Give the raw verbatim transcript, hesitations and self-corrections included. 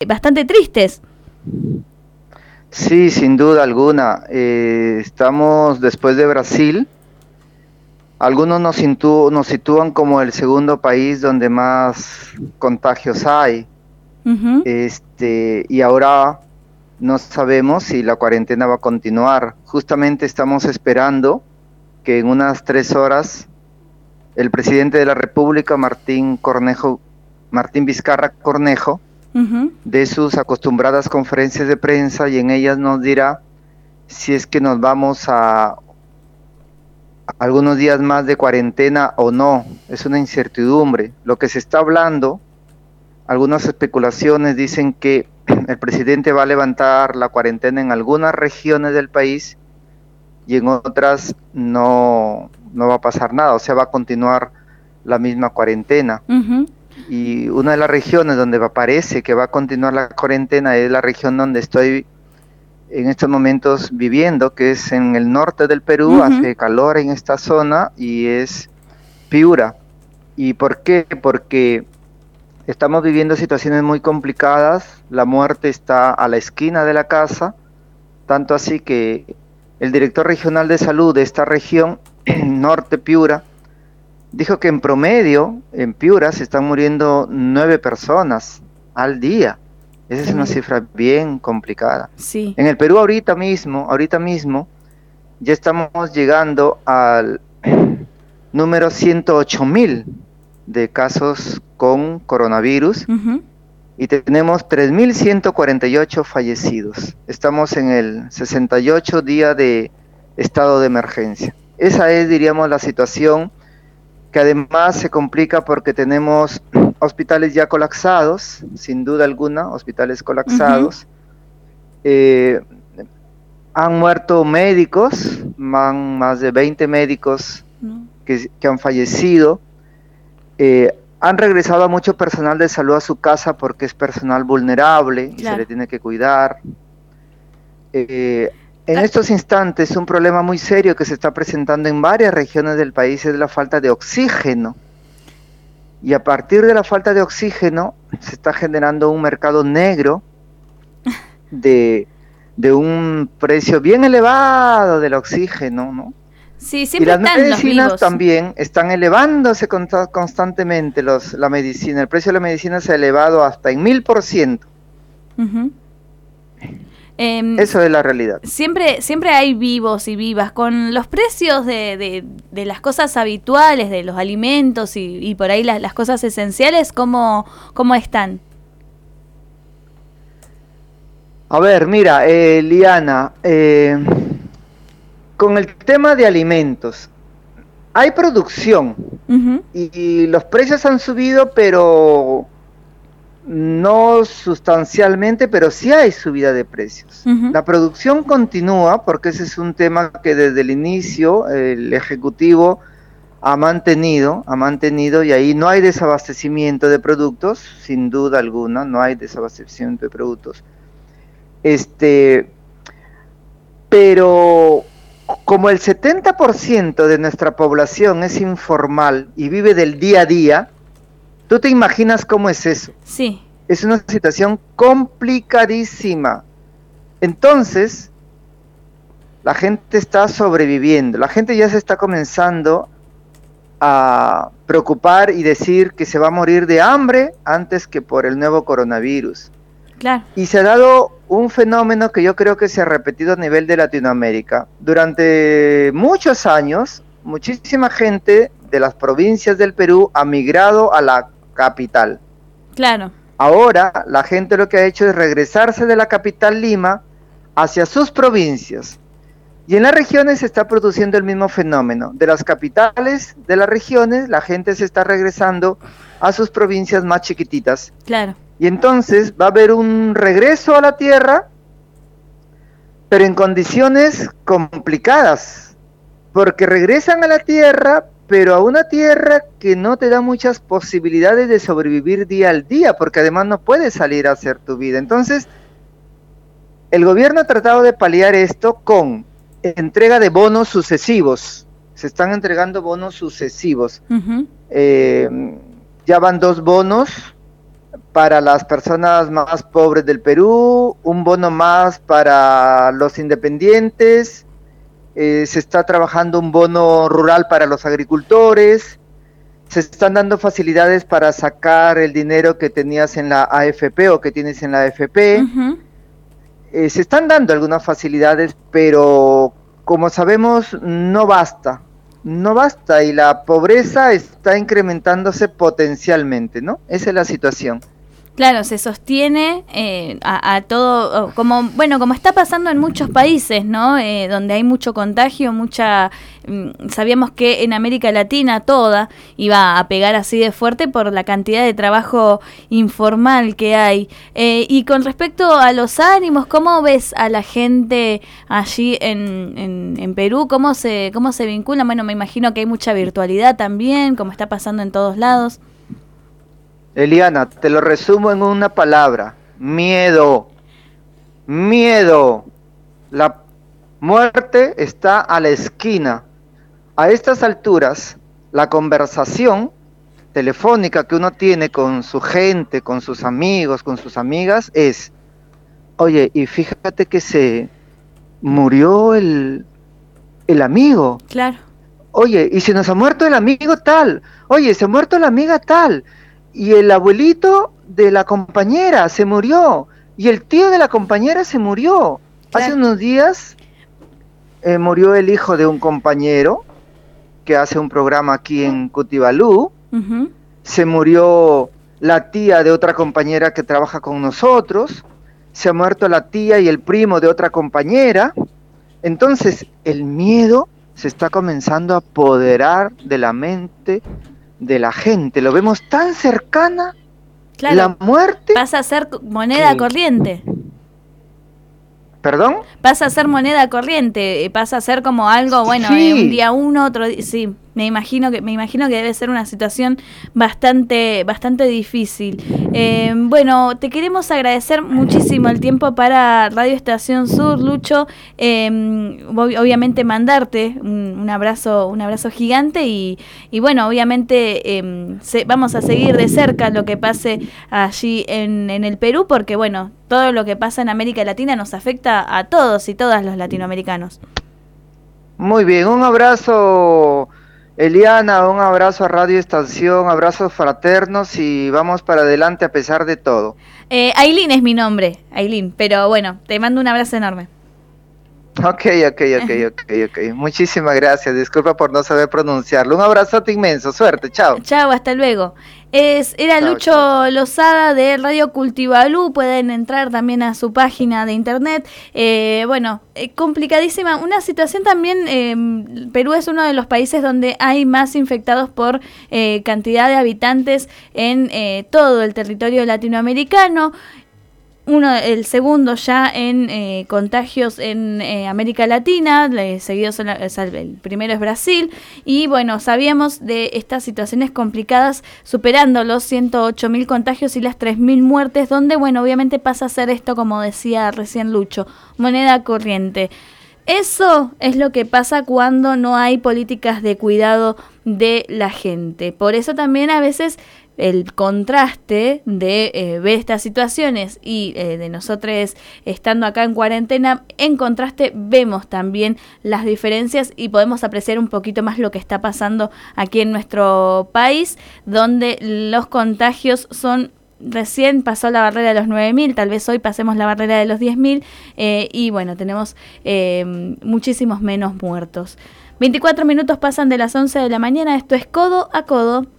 bastante tristes. Sí, sin duda alguna. Eh, estamos después de Brasil. Algunos nos, situ- nos sitúan como el segundo país donde más contagios hay. Uh-huh. Este, y ahora no sabemos si la cuarentena va a continuar. Justamente estamos esperando que en unas tres horas el presidente de la República, Martín Cornejo, Martín Vizcarra Cornejo, Uh-huh. dé sus acostumbradas conferencias de prensa y en ellas nos dirá si es que nos vamos a algunos días más de cuarentena o no. Es una incertidumbre. Lo que se está hablando, algunas especulaciones dicen que el presidente va a levantar la cuarentena en algunas regiones del país y en otras no, no va a pasar nada, o sea, va a continuar la misma cuarentena. Uh-huh. Y una de las regiones donde parece que va a continuar la cuarentena es la región donde estoy en estos momentos viviendo, que es en el norte del Perú. Uh-huh. Hace calor en esta zona y es Piura. ¿Y por qué? Porque estamos viviendo situaciones muy complicadas, la muerte está a la esquina de la casa, tanto así que el director regional de salud de esta región, norte Piura, dijo que en promedio en Piura se están muriendo nueve personas al día. Esa es una cifra bien complicada. Sí. En el Perú ahorita mismo, ahorita mismo, ya estamos llegando al número ciento ocho mil de casos con coronavirus. Uh-huh. Y tenemos tres mil ciento cuarenta y ocho fallecidos. Estamos en el sesenta y ocho día de estado de emergencia. Esa es, diríamos, la situación, que además se complica porque tenemos hospitales ya colapsados, sin duda alguna, hospitales colapsados. Uh-huh. Eh, han muerto médicos, van más de veinte médicos uh-huh. que, que han fallecido. Eh, han regresado a mucho personal de salud a su casa porque es personal vulnerable y claro. se le tiene que cuidar. Eh, en estos instantes, un problema muy serio que se está presentando en varias regiones del país es la falta de oxígeno. Y a partir de la falta de oxígeno, se está generando un mercado negro de, de un precio bien elevado del oxígeno, ¿no? Sí, siempre y las están medicinas los vivos. También están elevándose constantemente, los, la medicina, el precio de la medicina se ha elevado hasta en mil por ciento. Uh-huh. Eh, Eso es la realidad. Siempre, siempre hay vivos y vivas. Con los precios de, de, de las cosas habituales, de los alimentos y, y por ahí las, las cosas esenciales, ¿cómo, cómo están? A ver, mira, eh, Liana, eh, con el tema de alimentos, hay producción uh-huh. y, y los precios han subido, pero no sustancialmente, pero sí hay subida de precios. Uh-huh. La producción continúa porque ese es un tema que desde el inicio el Ejecutivo ha mantenido, ha mantenido y ahí no hay desabastecimiento de productos, sin duda alguna, no hay desabastecimiento de productos. Este, pero como el setenta por ciento de nuestra población es informal y vive del día a día, ¿tú te imaginas cómo es eso? Sí. Es una situación complicadísima. Entonces, la gente está sobreviviendo. La gente ya se está comenzando a preocupar y decir que se va a morir de hambre antes que por el nuevo coronavirus. Claro. Y se ha dado un fenómeno que yo creo que se ha repetido a nivel de Latinoamérica. Durante muchos años, muchísima gente de las provincias del Perú ha migrado a la capital. Claro. Ahora la gente lo que ha hecho es regresarse de la capital Lima hacia sus provincias. Y en las regiones se está produciendo el mismo fenómeno. De las capitales de las regiones, la gente se está regresando a sus provincias más chiquititas. Claro. Y entonces va a haber un regreso a la tierra, pero en condiciones complicadas. Porque regresan a la tierra, pero a una tierra que no te da muchas posibilidades de sobrevivir día al día, porque además no puedes salir a hacer tu vida. Entonces, el gobierno ha tratado de paliar esto con entrega de bonos sucesivos. Se están entregando bonos sucesivos. Uh-huh. Eh, ya van dos bonos para las personas más pobres del Perú, un bono más para los independientes, eh, se está trabajando un bono rural para los agricultores, se están dando facilidades para sacar el dinero que tenías en la A F P o que tienes en la A F P. Uh-huh. Eh, se están dando algunas facilidades, pero como sabemos no basta, no basta y la pobreza está incrementándose potencialmente, ¿no? Esa es la situación. Claro, se sostiene eh, a, a todo, como bueno, como está pasando en muchos países, ¿no? Eh, donde hay mucho contagio, mucha, mm, sabíamos que en América Latina toda iba a pegar así de fuerte por la cantidad de trabajo informal que hay. Eh, y con respecto a los ánimos, ¿cómo ves a la gente allí en, en, en Perú? ¿Cómo se, cómo se vinculan? Bueno, me imagino que hay mucha virtualidad también, como está pasando en todos lados. Eliana, te lo resumo en una palabra: miedo. Miedo. La muerte está a la esquina. A estas alturas, la conversación telefónica que uno tiene con su gente, con sus amigos, con sus amigas, es: oye, y fíjate que se murió el, el amigo. Claro. Oye, y se nos ha muerto el amigo tal. Oye, se ha muerto la amiga tal. Y el abuelito de la compañera se murió, y el tío de la compañera se murió. Claro. Hace unos días eh, murió el hijo de un compañero que hace un programa aquí en Cutibalú. Uh-huh. Se murió la tía de otra compañera que trabaja con nosotros. Se ha muerto la tía y el primo de otra compañera. Entonces, el miedo se está comenzando a apoderar de la mente de la gente. Lo vemos tan cercana, claro, la muerte. Pasa a ser moneda que... corriente. ¿Perdón? Pasa a ser moneda corriente, pasa a ser como algo, bueno, sí. eh, un día uno, otro día, sí. Me imagino que me imagino que debe ser una situación bastante bastante difícil. Eh, bueno, te queremos agradecer muchísimo el tiempo para Radio Estación Sur, Lucho. Eh, obviamente mandarte un, un abrazo un abrazo gigante y, y bueno, obviamente eh, se, vamos a seguir de cerca lo que pase allí en, en el Perú, porque bueno, todo lo que pasa en América Latina nos afecta a todos y todas los latinoamericanos. Muy bien, un abrazo, Eliana, un abrazo a Radio Estación, abrazos fraternos y vamos para adelante a pesar de todo. Eh, Ailín es mi nombre, Ailín, pero bueno, te mando un abrazo enorme. Ok, ok, ok, ok, ok. Muchísimas gracias, disculpa por no saber pronunciarlo. Un abrazote inmenso, suerte, chao. Chao, hasta luego. Es, era chao, Lucho chao. Lozada de Radio Cultivalú, pueden entrar también a su página de internet. Eh, bueno, eh, complicadísima, una situación también, eh, Perú es uno de los países donde hay más infectados por eh, cantidad de habitantes en eh, todo el territorio latinoamericano. Uno, el segundo ya en eh, contagios en eh, América Latina, eh, seguido son, o sea, el primero es Brasil, y bueno, sabíamos de estas situaciones complicadas, superando los ciento ocho mil contagios y las tres mil muertes, donde bueno, obviamente pasa a ser esto, como decía recién Lucho, moneda corriente. Eso es lo que pasa cuando no hay políticas de cuidado de la gente. Por eso también a veces el contraste de eh, ver estas situaciones y eh, de nosotros estando acá en cuarentena, en contraste vemos también las diferencias y podemos apreciar un poquito más lo que está pasando aquí en nuestro país, donde los contagios son... Recién pasó la barrera de los nueve mil, tal vez hoy pasemos la barrera de los diez mil eh, y bueno, tenemos eh, muchísimos menos muertos. veinticuatro minutos pasan de las once de la mañana, esto es Codo a Codo.